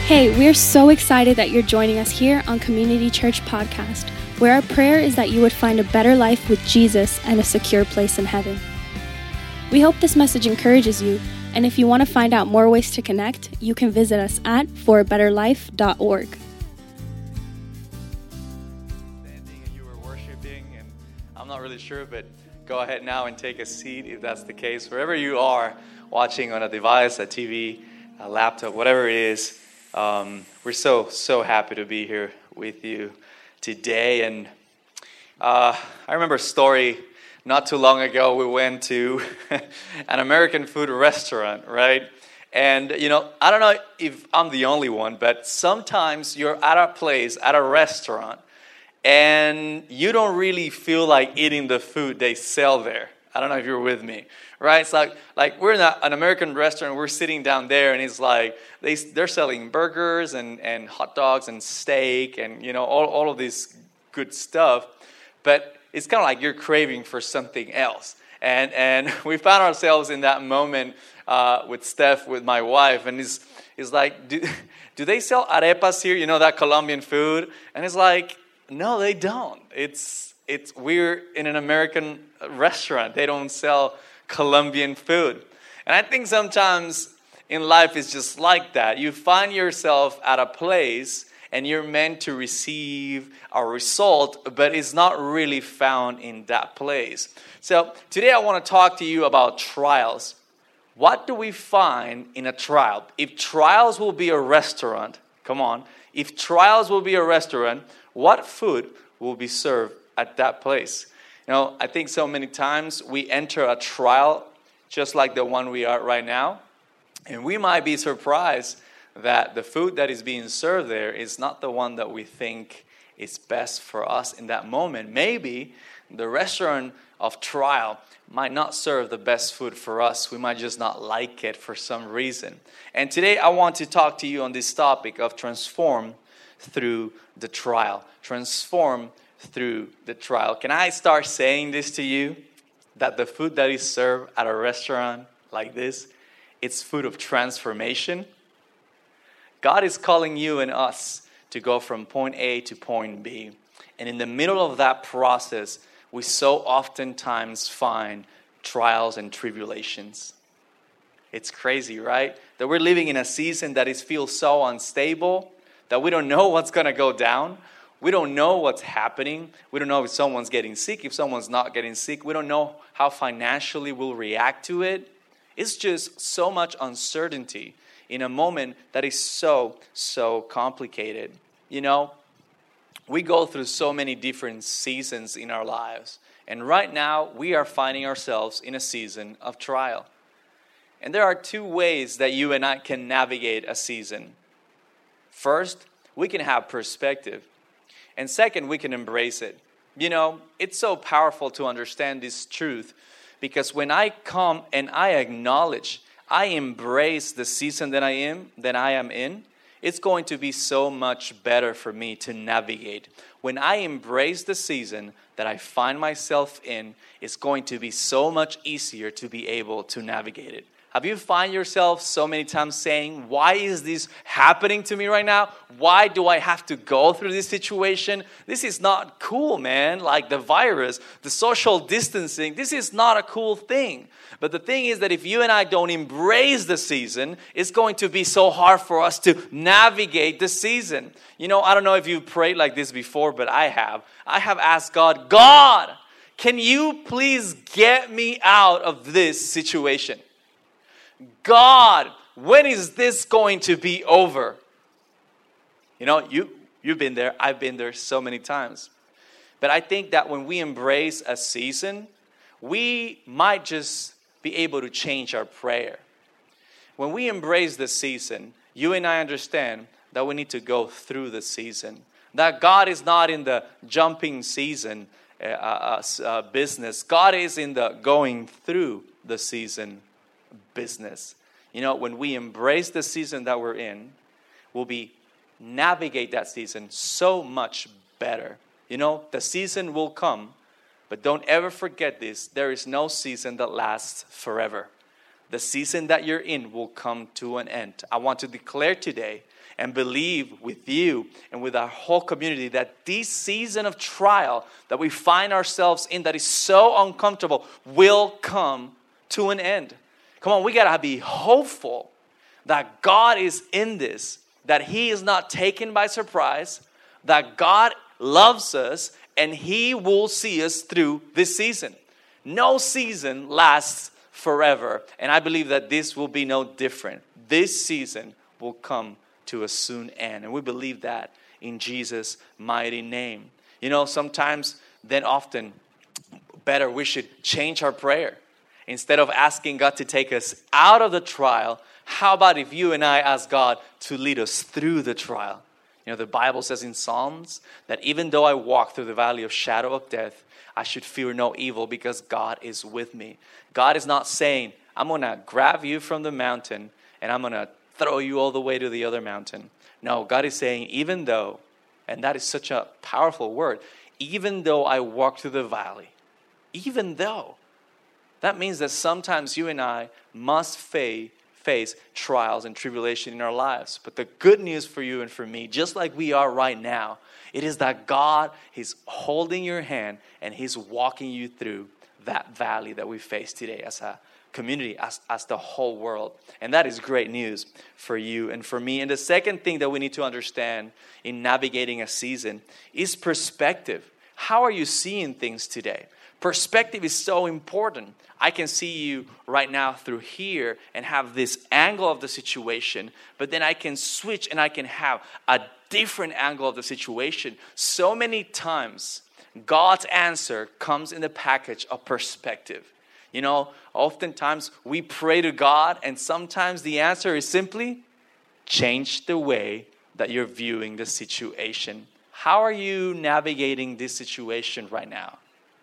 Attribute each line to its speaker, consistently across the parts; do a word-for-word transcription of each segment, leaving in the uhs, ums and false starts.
Speaker 1: Hey, we're so excited that you're joining us here on Community Church Podcast, where our prayer is that you would find a better life with Jesus and a secure place in heaven. We hope this message encourages you, and if you want to find out more ways to connect, you can visit us at for a better life dot org.
Speaker 2: Standing and you were worshiping, and I'm not really sure, but go ahead now and take a seat if that's the case. Wherever you are, watching on a device, a T V, a laptop, whatever it is, um, we're so, so happy to be here with you today. And uh, I remember a story not too long ago. We went to an American food restaurant, right? And, you know, I don't know if I'm the only one, but sometimes you're at a place, at a restaurant, and you don't really feel like eating the food they sell there. I don't know if you're with me, right? It's like like we're in a, an American restaurant, we're sitting down there, and it's like they, they're selling burgers and, and hot dogs and steak and, you know, all, all of this good stuff. But it's kind of like you're craving for something else. And and we found ourselves in that moment uh, with Steph, with my wife, and it's, it's like, do, do they sell arepas here? You know, that Colombian food? And it's like, no, they don't. It's it's we're in an American restaurant. They don't sell Colombian food. And I think sometimes in life it's just like that. You find yourself at a place and you're meant to receive a result, but it's not really found in that place. So today I want to talk to you about trials. What do we find in a trial? If trials will be a restaurant, come on. If trials will be a restaurant, what food will be served at that place? You know, I think so many times we enter a trial just like the one we are right now, and we might be surprised that the food that is being served there is not the one that we think is best for us in that moment. Maybe the restaurant of trial might not serve the best food for us. We might just not like it for some reason. And today I want to talk to you on this topic of transform through the trial. Transform through the trial. Can I start saying this to you? That the food that is served at a restaurant like this, it's food of transformation. God is calling you and us to go from point A to point B. And in the middle of that process, we so oftentimes find trials and tribulations. It's crazy, right? That we're living in a season that is feels so unstable, that we don't know what's going to go down. We don't know what's happening. We don't know if someone's getting sick, if someone's not getting sick. We don't know how financially we'll react to it. It's just so much uncertainty in a moment that is so, so complicated. You know, we go through so many different seasons in our lives. And right now, we are finding ourselves in a season of trial. And there are two ways that you and I can navigate a season. First, we can have perspective. And second, we can embrace it. You know, it's so powerful to understand this truth because when I come and I acknowledge, I embrace the season that I am, that I am in, it's going to be so much better for me to navigate. When I embrace the season that I find myself in, it's going to be so much easier to be able to navigate it. Have you find yourself so many times saying, why is this happening to me right now? Why do I have to go through this situation? This is not cool, man. Like the virus, the social distancing, this is not a cool thing. But the thing is that if you and I don't embrace the season, it's going to be so hard for us to navigate the season. You know, I don't know if you've prayed like this before, but I have. I have asked God, God, can you please get me out of this situation? God, when is this going to be over? You know, you, you've been there. I've been there so many times. But I think that when we embrace a season, we might just be able to change our prayer. When we embrace the season, you and I understand that we need to go through the season. That God is not in the jumping season uh, uh, uh, business. God is in the going through the season business. You know, when we embrace the season that we're in, we'll be navigate that season so much better. You know, the season will come, but don't ever forget this. There is no season that lasts forever. the season that you're in will come to an end. I want to declare today and believe with you and with our whole community that this season of trial that we find ourselves in that is so uncomfortable will come to an end. Come on, we got to be hopeful that God is in this, that He is not taken by surprise, that God loves us and He will see us through this season. No season lasts forever, and I believe that this will be no different. This season will come to a soon end, and we believe that in Jesus' mighty name. You know, sometimes, then often, better we should change our prayer. Instead of asking God to take us out of the trial, how about if you and I ask God to lead us through the trial? You know, the Bible says in Psalms that even though I walk through the valley of shadow of death, I should fear no evil because God is with me. God is not saying, I'm going to grab you from the mountain and I'm going to throw you all the way to the other mountain. No, God is saying, even though, and that is such a powerful word, even though I walk through the valley, even though, that means that sometimes you and I must face face trials and tribulation in our lives. But the good news for you and for me, just like we are right now, it is that God is holding your hand and He's walking you through that valley that we face today as a community, as, as the whole world. And that is great news for you and for me. And the second thing that we need to understand in navigating a season is perspective. How are you seeing things today? Perspective is so important. I can see you right now through here and have this angle of the situation, but then I can switch and I can have a different angle of the situation. So many times, God's answer comes in the package of perspective. You know, oftentimes we pray to God and sometimes the answer is simply change the way that you're viewing the situation. How are you navigating this situation right now?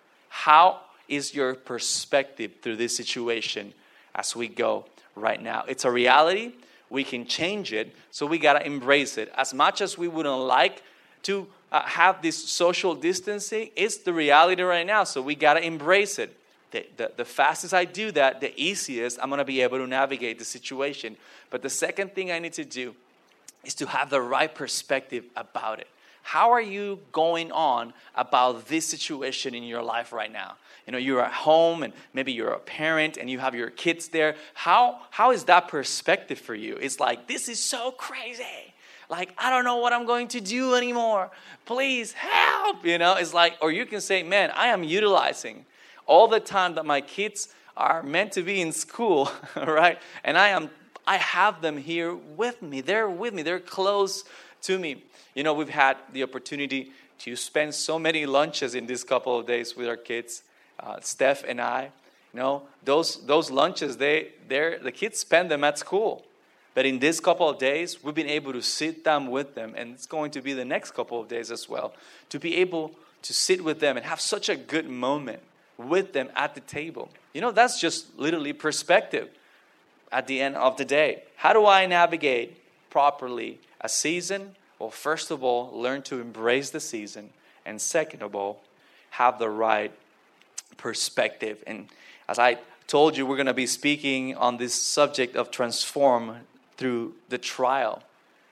Speaker 2: How is your perspective through this situation as we go right now? It's a reality. We can change it, so we got to embrace it. As much as we wouldn't like to uh, have this social distancing, it's the reality right now, so we got to embrace it. The, the, the fastest I do that, the easiest I'm going to be able to navigate the situation. But the second thing I need to do is to have the right perspective about it. How are you going on about this situation in your life right now? You know, you're at home and maybe you're a parent and you have your kids there. How how is that perspective for you? It's like, this is so crazy. Like, I don't know what I'm going to do anymore. Please help. You know, it's like, or you can say, man, I am utilizing all the time that my kids are meant to be in school, right? And I am, I have them here with me. They're with me. They're close to me. You know, we've had the opportunity to spend so many lunches in this couple of days with our kids, uh, Steph and I. You know, those those lunches, they they're the kids spend them at school. But in this couple of days, we've been able to sit down with them, and it's going to be the next couple of days as well, to be able to sit with them and have such a good moment with them at the table. You know, that's just literally perspective at the end of the day. How do I navigate properly a season? Well, first of all, learn to embrace the season. And second of all, have the right perspective. And as I told you, we're going to be speaking on this subject of transform through the trial.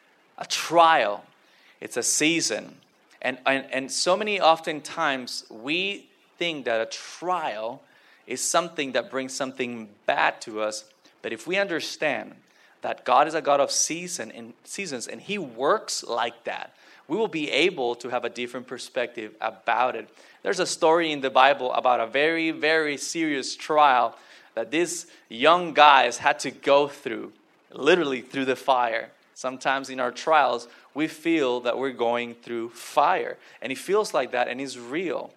Speaker 2: A trial, it's a season. And, and, and so many oftentimes we think that a trial is something that brings something bad to us. But if we understand that God is a God of season and seasons, and He works like that, we will be able to have a different perspective about it. There's a story in the Bible about a very, very serious trial that these young guys had to go through, literally through the fire. Sometimes in our trials, we feel that we're going through fire, and it feels like that, and it's real.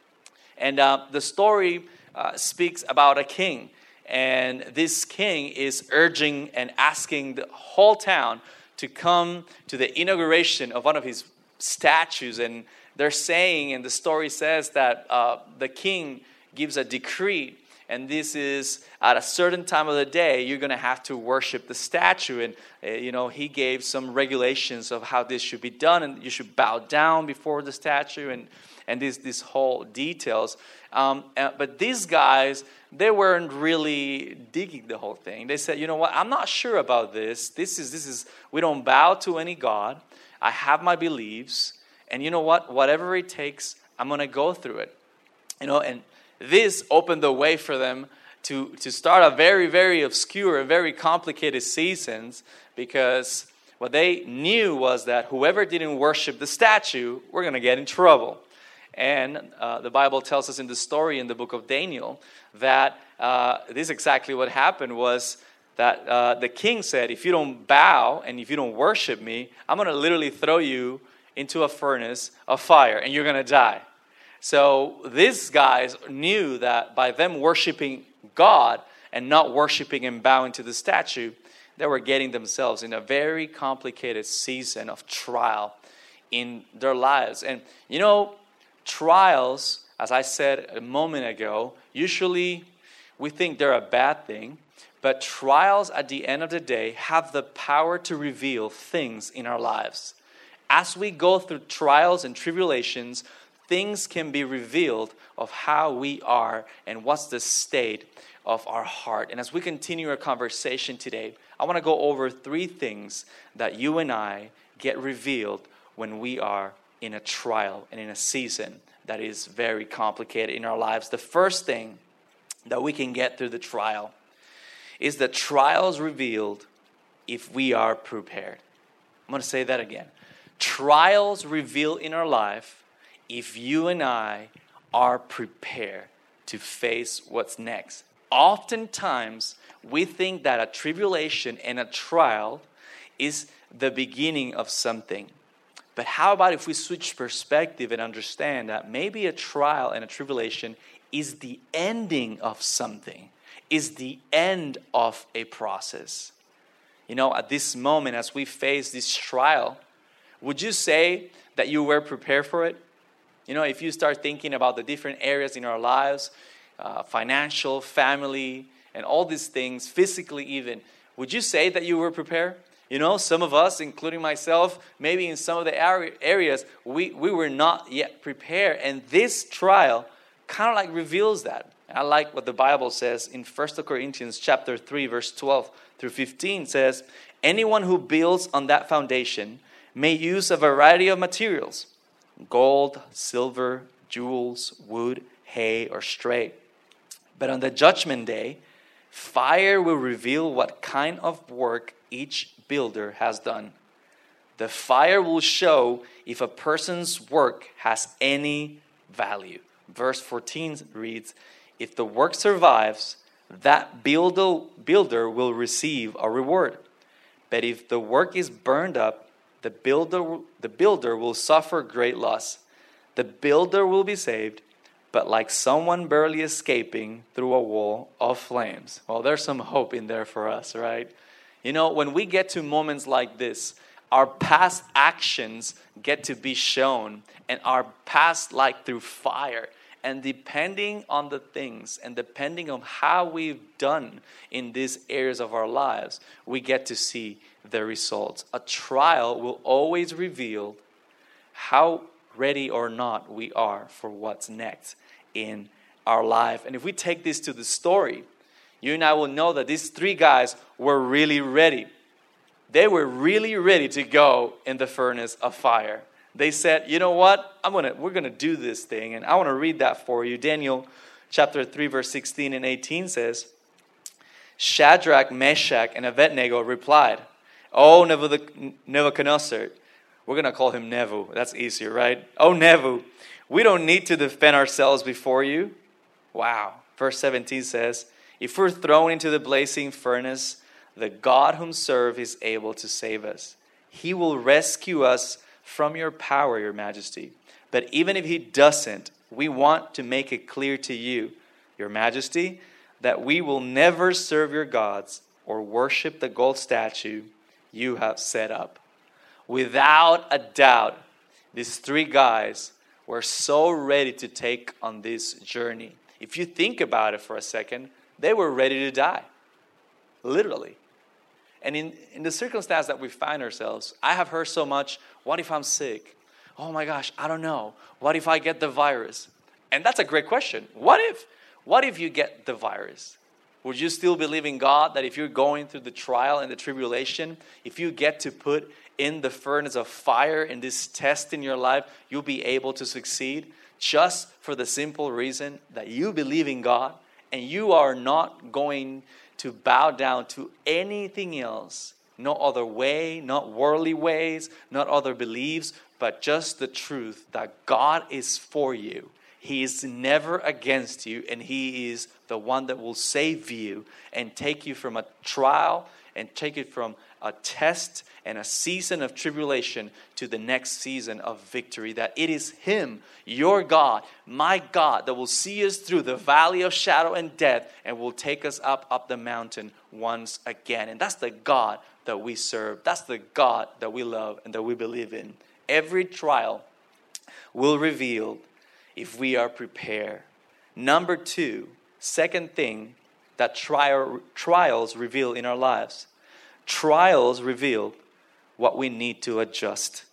Speaker 2: And uh, the story uh, speaks about a king. And this king is urging and asking the whole town to come to the inauguration of one of his statues. And they're saying, and the story says that uh, the king gives a decree. And this is at a certain time of the day, you're going to have to worship the statue. And, uh, you know, he gave some regulations of how this should be done. And you should bow down before the statue. And, and these these whole details. Um, uh, but these guys, they weren't really digging the whole thing. They said, you know what, I'm not sure about this. This is this is we don't bow to any god. I have my beliefs, and you know what? Whatever it takes, I'm gonna go through it. You know, and this opened the way for them to to start a very, very obscure and very complicated seasons, because what they knew was that whoever didn't worship the statue, we're going to get in trouble. And uh, the Bible tells us in the story in the book of Daniel that uh, this is exactly what happened was that uh, the king said, if you don't bow and if you don't worship me, I'm going to literally throw you into a furnace of fire and you're going to die. So these guys knew that by them worshiping God and not worshiping and bowing to the statue, they were getting themselves in a very complicated season of trial in their lives. And you know, trials, as I said a moment ago, usually we think they're a bad thing, but trials at the end of the day have the power to reveal things in our lives. As we go through trials and tribulations, things can be revealed of how we are and what's the state of our heart. And as we continue our conversation today, I want to go over three things that you and I get revealed when we are in a trial and in a season that is very complicated in our lives. The first thing that we can get through the trial is that trials revealed if we are prepared. I'm going to say that again. Trials reveal in our life if you and I are prepared to face what's next. Oftentimes, we think that a tribulation and a trial is the beginning of something. But how about if we switch perspective and understand that maybe a trial and a tribulation is the ending of something, is the end of a process. You know, at this moment, as we face this trial, would you say that you were prepared for it? You know, if you start thinking about the different areas in our lives, uh, financial, family, and all these things, physically even, would you say that you were prepared? You know, some of us, including myself, maybe in some of the areas, we, we were not yet prepared. And this trial kind of like reveals that. I like what the Bible says in First Corinthians chapter three, verse twelve through fifteen says, anyone who builds on that foundation may use a variety of materials, gold, silver, jewels, wood, hay, or stray. But on the judgment day, fire will reveal what kind of work each builder has done. The fire will show if a person's work has any value. Verse fourteen reads, if the work survives, that builder, builder will receive a reward. But if the work is burned up, the builder, the builder will suffer great loss. The builder will be saved, but like someone barely escaping through a wall of flames. Well, there's some hope in there for us, right? You know, when we get to moments like this, our past actions get to be shown, and our past like through fire. And depending on the things and depending on how we've done in these areas of our lives, we get to see the results. A trial will always reveal how ready or not we are for what's next in our life. And if we take this to the story, you and I will know that these three guys were really ready. They were really ready to go in the furnace of fire. They said, you know what, I'm gonna, we're going to do this thing. And I want to read that for you. Daniel chapter three, verse sixteen and eighteen says, Shadrach, Meshach, and Abednego replied, Oh, Nebuchadnezzar, we're going to call him Nebu. That's easier, right? Oh, Nebu, we don't need to defend ourselves before you. Wow. Verse seventeen says, if we're thrown into the blazing furnace, the God whom serve is able to save us. He will rescue us from your power, your majesty. But even if he doesn't, we want to make it clear to you, your majesty, that we will never serve your gods or worship the gold statue you have set up. Without a doubt, these three guys were so ready to take on this journey. If you think about it for a second, they were ready to die. Literally. And in, in the circumstance that we find ourselves, I have heard so much, what if I'm sick? oh my gosh, I don't know. What if I get the virus? And that's a great question. What if? What if you get the virus? Would you still believe in God that if you're going through the trial and the tribulation, if you get to put in the furnace of fire in this test in your life, you'll be able to succeed just for the simple reason that you believe in God and you are not going to bow down to anything else, no other way, not worldly ways, not other beliefs, but just the truth that God is for you. He is never against you, and He is the one that will save you and take you from a trial and take it from a test and a season of tribulation to the next season of victory. That it is Him, your God, my God, that will see us through the valley of shadow and death and will take us up, up the mountain once again. And that's the God that we serve. That's the God that we love and that we believe in. Every trial will reveal if we are prepared. Number two, second thing that trial, trials reveal in our lives. Trials reveal what we need to adjust.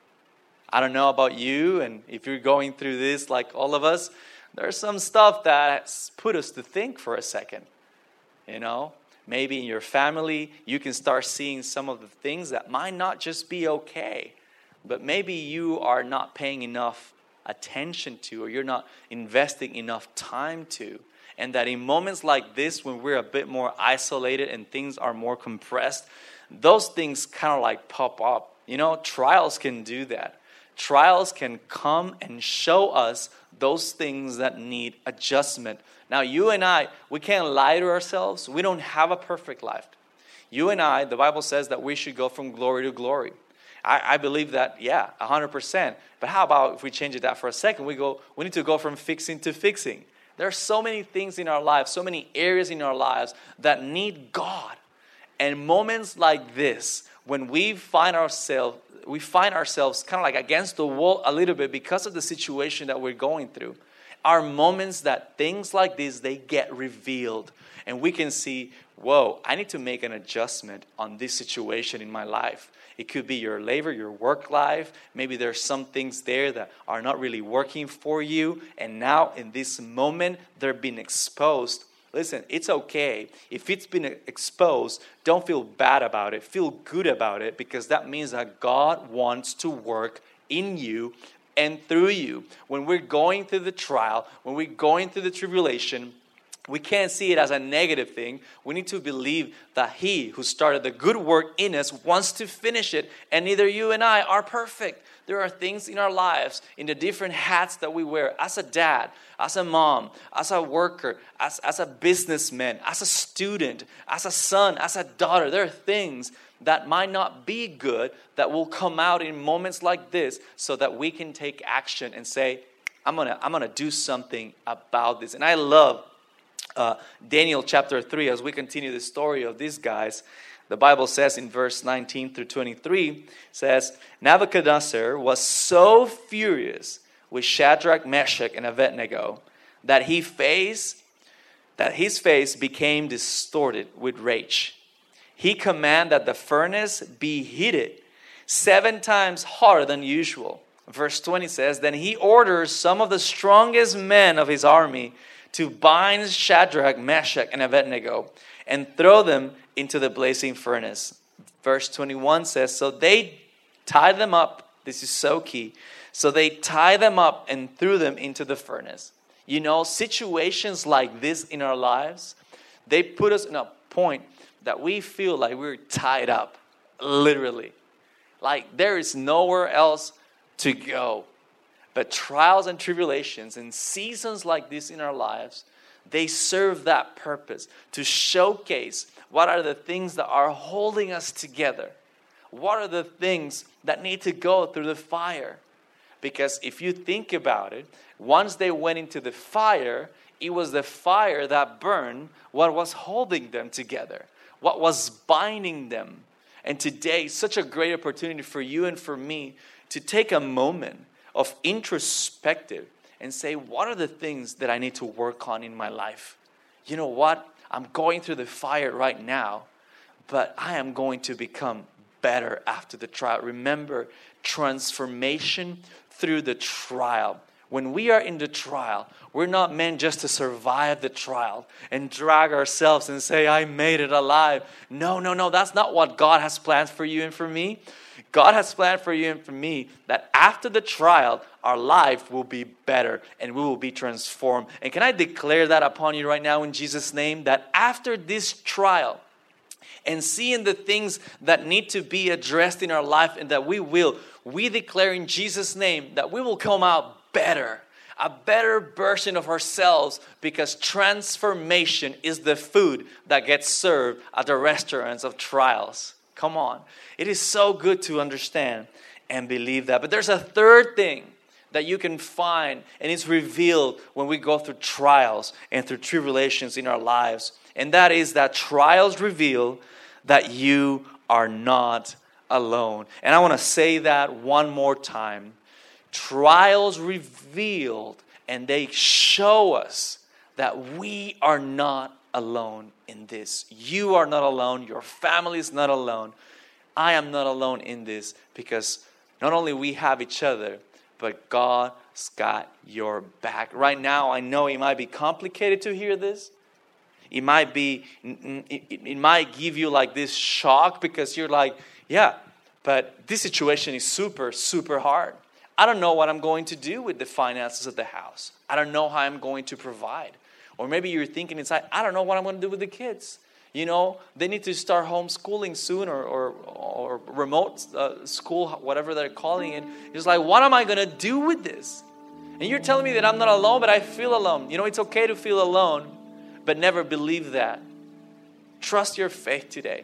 Speaker 2: I don't know about you, and if you're going through this like all of us, there's some stuff that's put us to think for a second. You know, maybe in your family, you can start seeing some of the things that might not just be okay, but maybe you are not paying enough attention to, or you're not investing enough time to. And that in moments like this, when we're a bit more isolated and things are more compressed, those things kind of like pop up. You know, trials can do that. Trials can come and show us those things that need adjustment. Now, you and I, we can't lie to ourselves. We don't have a perfect life. You and I, the Bible says that we should go from glory to glory. I, I believe that, yeah, one hundred percent. But how about if we change it that for a second? We go. We need to go from fixing to fixing. There are so many things in our lives, so many areas in our lives that need God. And moments like this, when we find ourselves, we find ourselves kind of like against the wall a little bit because of the situation that we're going through, are moments that things like this, they get revealed. And we can see, whoa, I need to make an adjustment on this situation in my life. It could be your labor, your work life. Maybe there's some things there that are not really working for you. And now in this moment, they're being exposed. Listen, it's okay. If it's been exposed, don't feel bad about it. Feel good about it, because that means that God wants to work in you and through you. When we're going through the trial, when we're going through the tribulation, we can't see it as a negative thing. We need to believe that He who started the good work in us wants to finish it. And neither you and I are perfect. There are things in our lives, in the different hats that we wear, as a dad, as a mom, as a worker, as, as a businessman, as a student, as a son, as a daughter. There are things that might not be good that will come out in moments like this, so that we can take action and say, I'm gonna, I'm gonna do something about this. And I love Uh, Daniel chapter three, as we continue the story of these guys. The Bible says in verse nineteen through twenty-three, says, Nebuchadnezzar was so furious with Shadrach, Meshach, and Abednego that he face, that his face became distorted with rage. He commanded that the furnace be heated seven times hotter than usual. Verse twenty says, then he orders some of the strongest men of his army to bind Shadrach, Meshach, and Abednego and throw them into the blazing furnace. Verse twenty-one says, so they tied them up. This is so key. So they tied them up and threw them into the furnace. You know, situations like this in our lives, they put us in a point that we feel like we're tied up, literally. Like there is nowhere else to go. But trials and tribulations and seasons like this in our lives, they serve that purpose to showcase what are the things that are holding us together. What are the things that need to go through the fire? Because if you think about it, once they went into the fire, it was the fire that burned what was holding them together, what was binding them. And today, such a great opportunity for you and for me to take a moment of introspective and say, what are the things that I need to work on in my life? You know what? I'm going through the fire right now, but I am going to become better after the trial. Remember, transformation through the trial. When we are in the trial, we're not meant just to survive the trial and drag ourselves and say, I made it alive. No, no, no. That's not what God has planned for you and for me. God has planned for you and for me that after the trial, our life will be better and we will be transformed. And can I declare that upon you right now in Jesus' name, that after this trial and seeing the things that need to be addressed in our life and that we will, we declare in Jesus' name that we will come out better, a better version of ourselves, because transformation is the food that gets served at the restaurants of trials. Come on. It is so good to understand and believe that. But there's a third thing that you can find, and it's revealed when we go through trials and through tribulations in our lives. And that is that trials reveal that you are not alone. And I want to say that one more time. Trials revealed, and they show us that we are not alone in this. You are not alone. Your family is not alone. I am not alone in this, because not only we have each other, but God's got your back. Right now, I know it might be complicated to hear this. It might be, it, it might give you like this shock, because you're like, yeah, but this situation is super, super hard. I don't know what I'm going to do with the finances of the house. I don't know how I'm going to provide. Or maybe you're thinking inside, I don't know what I'm going to do with the kids. You know, they need to start homeschooling soon, or or, or remote uh, school, whatever they're calling it. It's like, what am I going to do with this? And you're telling me that I'm not alone, but I feel alone. You know, it's okay to feel alone, but never believe that. Trust your faith today.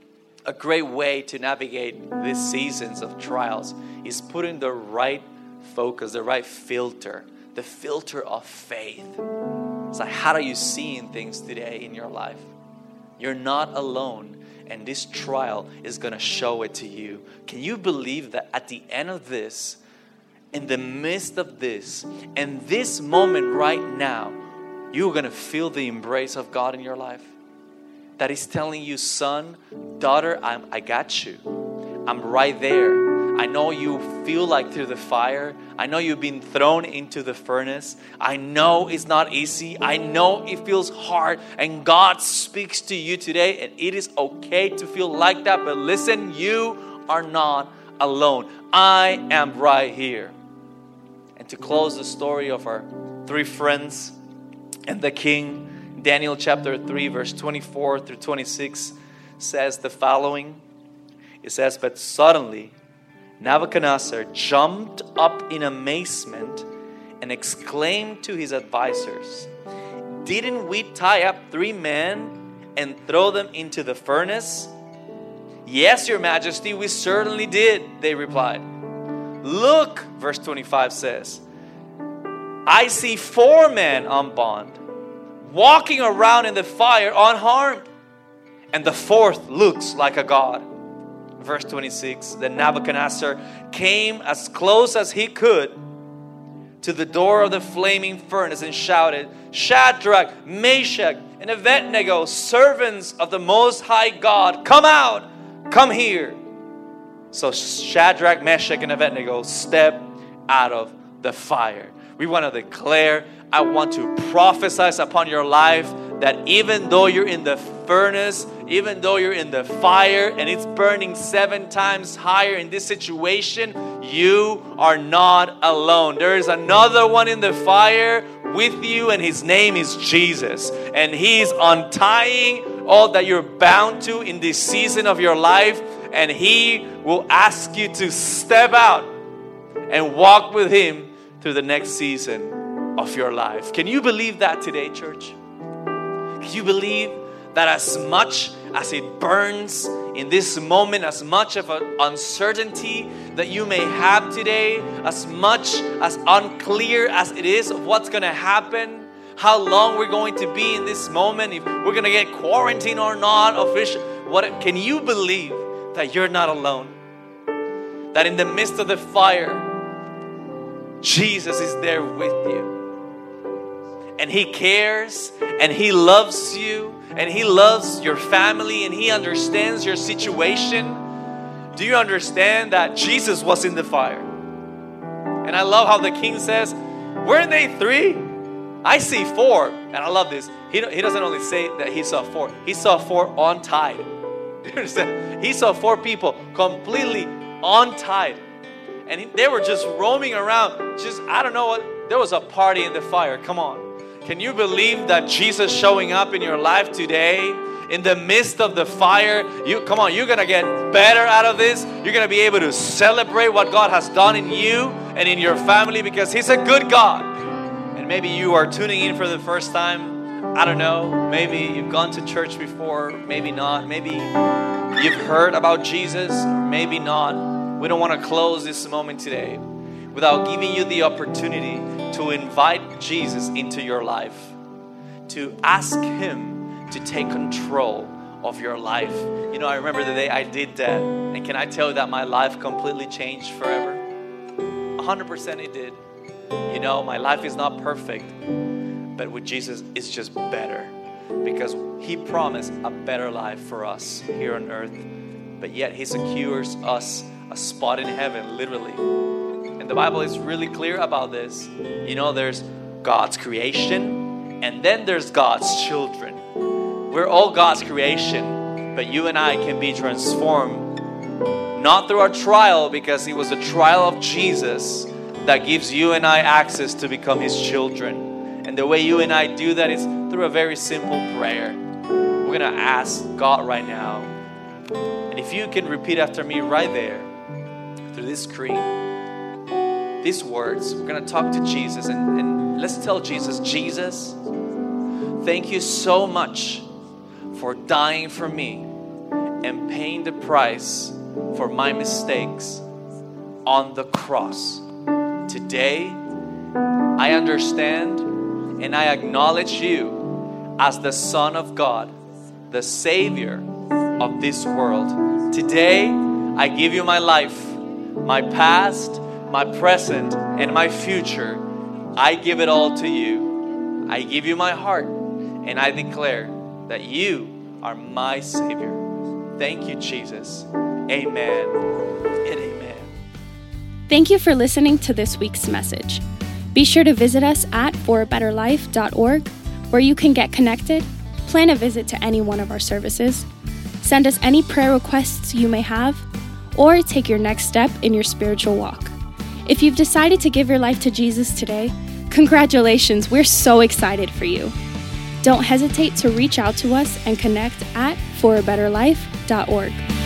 Speaker 2: A great way to navigate these seasons of trials is putting the right focus, the right filter, the filter of faith. It's like, how are you seeing things today in your life? You're not alone, and this trial is going to show it to you. Can you believe that at the end of this, in the midst of this, in this moment right now, you're going to feel the embrace of God in your life? That He's telling you, son, daughter, I'm, I got you. I'm right there. I know you feel like through the fire. I know you've been thrown into the furnace. I know it's not easy. I know it feels hard. And God speaks to you today. And it is okay to feel like that. But listen, you are not alone. I am right here. And to close the story of our three friends and the king, Daniel chapter three, verse twenty-four through twenty-six says the following. It says, but suddenly Nebuchadnezzar jumped up in amazement and exclaimed to his advisors, didn't we tie up three men and throw them into the furnace? Yes, your majesty, we certainly did, they replied. Look, verse twenty-five says, I see four men unbound, walking around in the fire unharmed, and the fourth looks like a god. Verse twenty-six, then Nebuchadnezzar came as close as he could to the door of the flaming furnace and shouted, Shadrach, Meshach, and Abednego, servants of the Most High God, come out, come here. So Shadrach, Meshach, and Abednego stepped out of the fire. We want to declare, I want to prophesy upon your life that even though you're in the furnace, even though you're in the fire and it's burning seven times higher in this situation, you are not alone. There is another one in the fire with you, and his name is Jesus. And he's untying all that you're bound to in this season of your life, and he will ask you to step out and walk with him through the next season of your life. Can you believe that today, church? Can you believe that as much as it burns in this moment, as much of an uncertainty that you may have today, as much as unclear as it is of what's going to happen, how long we're going to be in this moment, if we're going to get quarantined or not, official, what, can you believe that you're not alone? That in the midst of the fire, Jesus is there with you. And He cares, and He loves you, and He loves your family, and He understands your situation. Do you understand that Jesus was in the fire? And I love how the king says, weren't they three? I see four. And I love this. He, he doesn't only say that he saw four. He saw four untied. Do you understand? He saw four people completely untied. And he, they were just roaming around. Just, I don't know what. There was a party in the fire. Come on. Can you believe that Jesus showing up in your life today? In the midst of the fire, you come on, you're going to get better out of this. You're going to be able to celebrate what God has done in you and in your family because He's a good God. And maybe you are tuning in for the first time. I don't know. Maybe you've gone to church before, maybe not. Maybe you've heard about Jesus, or maybe not. We don't want to close this moment today without giving you the opportunity to invite Jesus into your life, to ask Him to take control of your life. You know, I remember the day I did that. And can I tell you that my life completely changed forever? one hundred percent it did. You know, my life is not perfect. But with Jesus, it's just better. Because He promised a better life for us here on earth. But yet He secures us a spot in heaven, literally. And the Bible is really clear about this. You know, there's God's creation. And then there's God's children. We're all God's creation, but you and I can be transformed not through our trial, because it was the trial of Jesus that gives you and I access to become His children. And the way you and I do that is through a very simple prayer. We're going to ask God right now. And if you can repeat after me right there through this screen, these words, we're going to talk to Jesus and, and let's tell Jesus, Jesus, thank you so much for dying for me and paying the price for my mistakes on the cross. Today, I understand and I acknowledge you as the Son of God, the Savior of this world. Today, I give you my life, my past, my present, and my future. I give it all to you. I give you my heart, and I declare that you are my Savior. Thank you, Jesus. Amen and amen.
Speaker 1: Thank you for listening to this week's message. Be sure to visit us at for a better life dot org, where you can get connected, plan a visit to any one of our services, send us any prayer requests you may have, or take your next step in your spiritual walk. If you've decided to give your life to Jesus today, congratulations, we're so excited for you. Don't hesitate to reach out to us and connect at for a better life dot org.